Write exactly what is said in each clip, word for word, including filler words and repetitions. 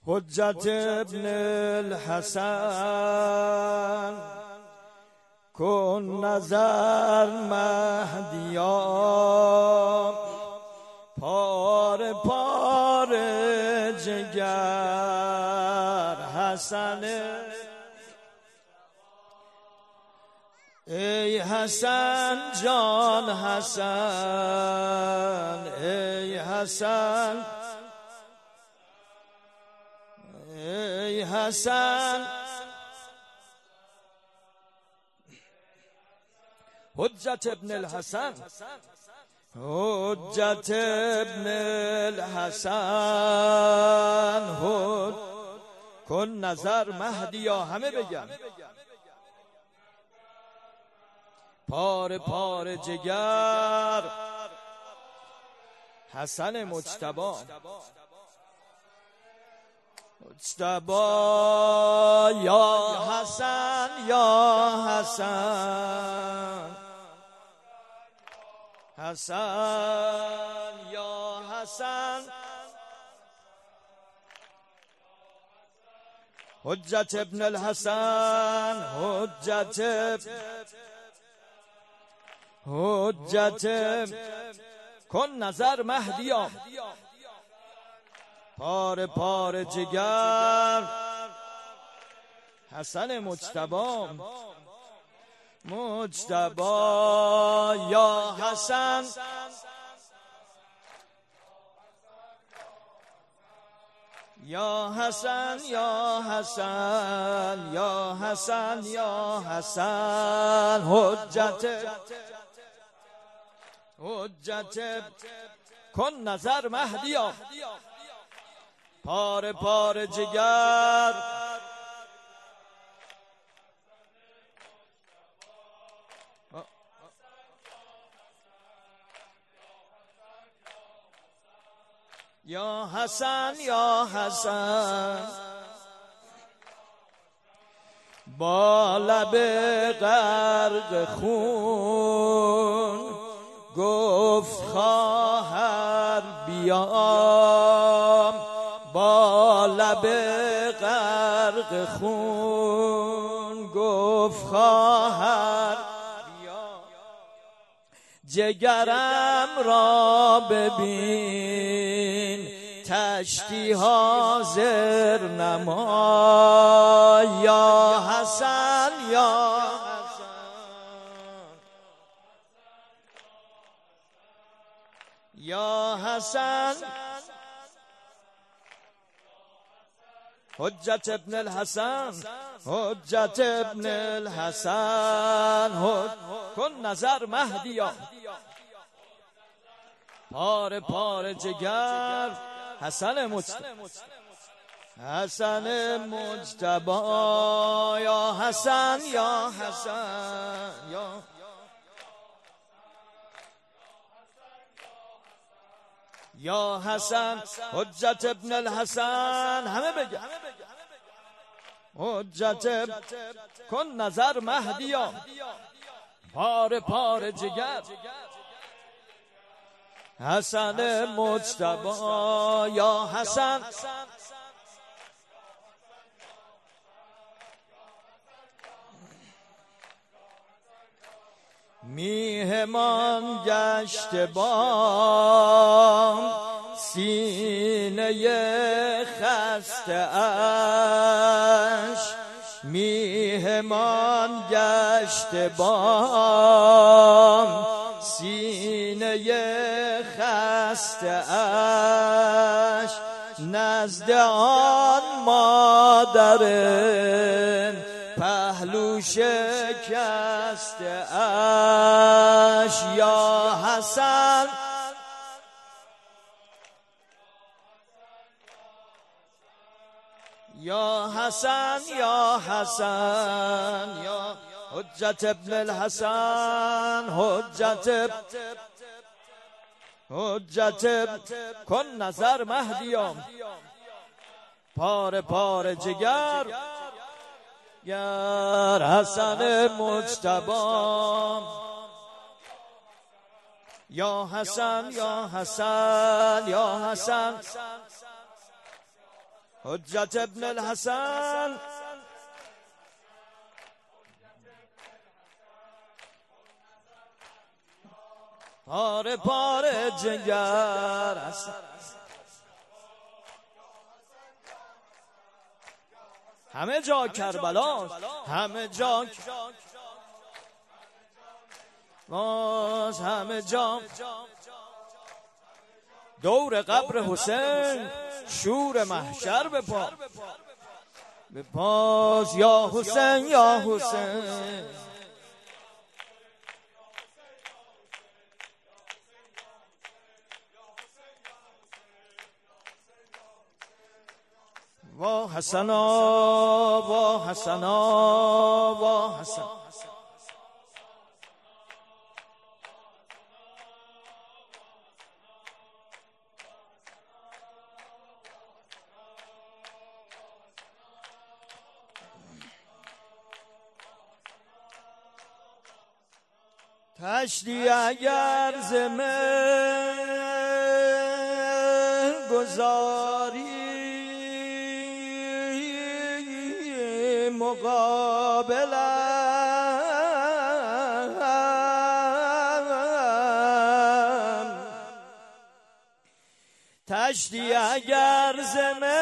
حجت ابن الحسن کن نظر مهدیا، پار پار جگر حسن. ای حسن جان حسن، ای حسن، ای حسن. حجت ابن الحسن، حجت ابن الحسن، حد کن نظر مهدیا. همه بگن پار پار جگر حسن مجتبی. مجتبی یا حسن یا حسن، حسن یا حسن. حجت ابن الحسن، حجت حجت کن نظر مهدیا، پار پار جگر حسن مجتبی. مجتبی یا حسن، یا حسن یا حسن، یا حسن یا حسن. حجت حجت کن نظر مهدیا، پار پار جگر یا حسن یا حسن. با لب غرق خون گفت خواهر بیام، با لب غرق خون گفت خواهر بیام. جگرم را ببین تشتی حاضر نما، یا حسن یا یا حسن. حجت ابن الحسن، حجت ابن الحسن، کن نظر مهدیا، پار پار جگر حسن مجتبی. حسن مجتبی یا حسن یا حسن، یا یا حسن. حجت ابن الحسن، همه بگن حجت کن نظر مهدیا، پار پار جگر حسن مجتبی یا حسن. میهمان گشت بام سینه خسته اش، میهمان گشت بام سینه خسته اش، نزد آن مادر پهلو شکسته اش، یا حسن یا حسن یا حسن. یا حجت ابن الحسن، حجت حجت کن نظر مهدیا، پار پار جگر گر حسن مجتبی. یا حسن یا حسن یا حسن. حجت ابن الحسن پاره پاره جگر است، همه جا کربلا، همه جا باز، همه جا دور قبر حسین، شور محشر به پا به پاس، یا حسین یا حسین. وا حسنا وا حسنا وا حسن، تشتی اگر ز من گذاری مقابلم، تشتی اگر ز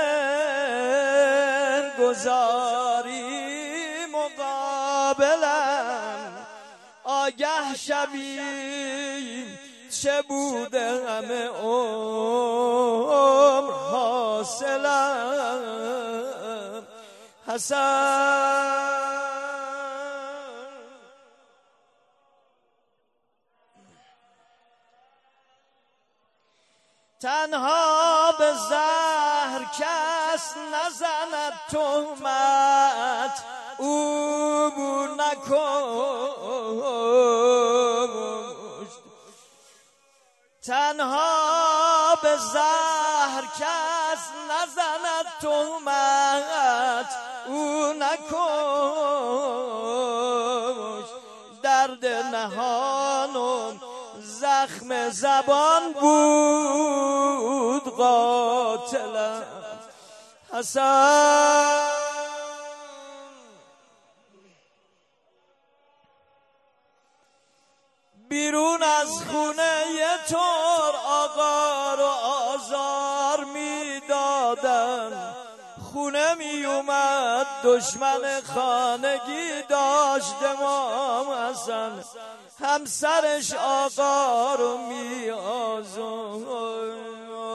من گذاری مقابلم، آگه شوی چه بوده همه عمر حاصلم. حسن تنها به زهر کس نزند تهمت، او بو نکشت، تنها به زهر کس نزند تهمت، او نکشت، درد نهان و زخم زبان بود قاتلم. حسن بیرون از خونه یه طور آقا رو آزار میدادن، خونه می اومد دشمن خانگی داشت امام حسن، همسرش آقا رو می آزرد.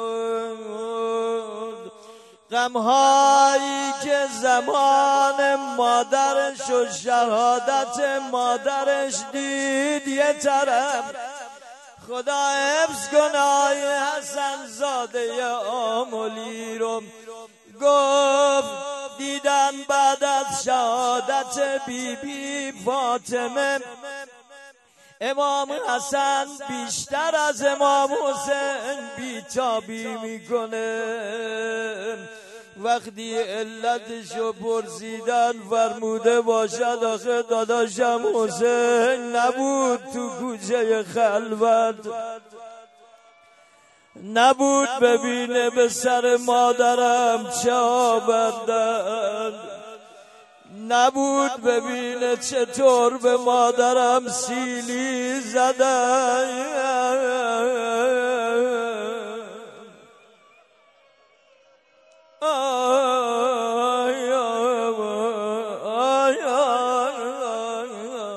غمهایی که زمان مادرش و شهادت مادرش دید یه طرف، خدا حفظ کنه حسن زاده آملی رو، گفت دیدن بعد از شهادت بی بی فاطمه امام حسن بیشتر از امام حسین بیتابی میکنه. وقتی علتشو پرسیدن فرموده باشد آخه داداشم حسین نبود تو کوچه خلوت، نبود ببینه به سر مادرم چه آوردن، نبود ببینه چطور به مادرم سیلی زدن. آی آی آی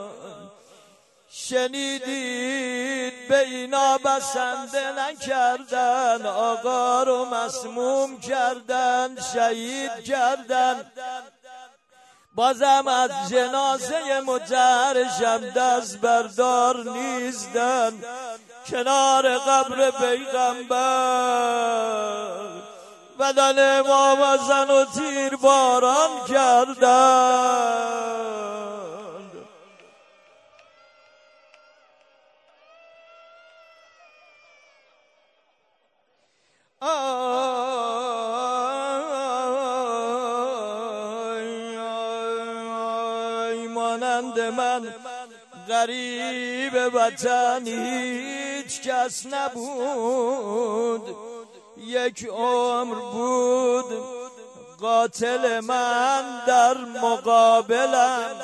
شنیدید به اینا بسنده نکردن، آقا رو مسموم کردن، شهید کردن، بازم از جنازه متحرشم دست بردار نیستن، کنار قبر پیغمبر بدن امام حسن و تیر باران کردن. آی مانند من غریب وطن هیچ کس نبود، یک عمر بود قاتل من در مقابلم،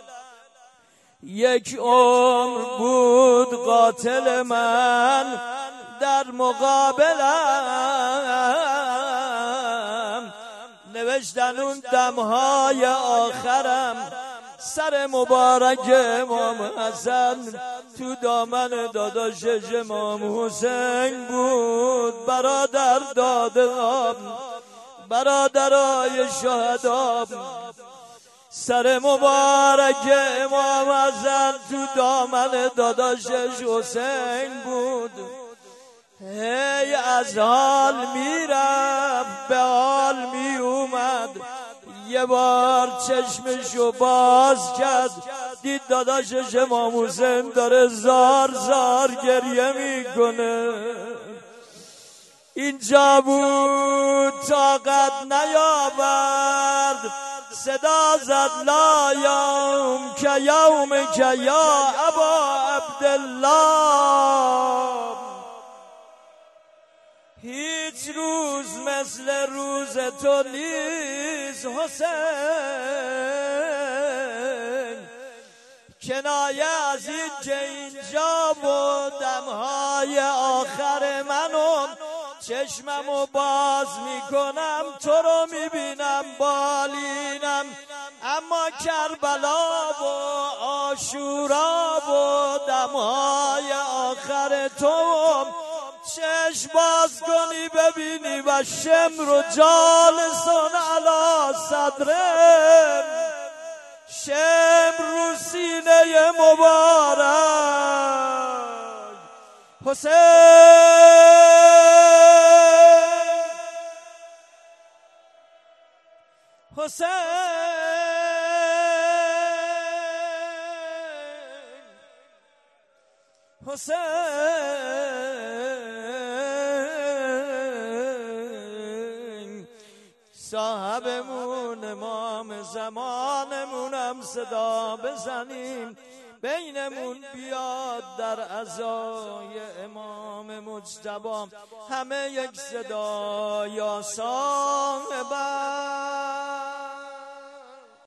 یک عمر بود قاتل من در مقابلم. نوشتن اون دمهای آخرم سر مبارک امام حسن تو دامن داداشش امام حسین بود. برادر دادم، برادرای شهدا، سر مبارک امام حسن تو دامن داداشش حسین بود. هی از حال میرفت به حال می اومد. یه بار چشمشو باز کرد دید داداشش امام حسین داره زار زار گریه میکنه. اینجا بود طاقت نیاورد، صدا زد لا یوم که یوم که یا ابا عبدالله، هیچ روز مثل روز تو نیست حسین. کنایه از این که اینجا و دمهای آخر منم چشممو باز میکنم تو رو میبینم بالینم، اما کربلا و عاشورا و دمهای آخر تو چشم باز کنی ببینی و شمر و جالسون علا صدرم، شمر رو سینه مبارک حسین. حسین حسین صاحبمون امام زمانمونم صدا بزنیم بینمون بیاد در عزای امام مجتبی، همه یک صدا یا صاحبم.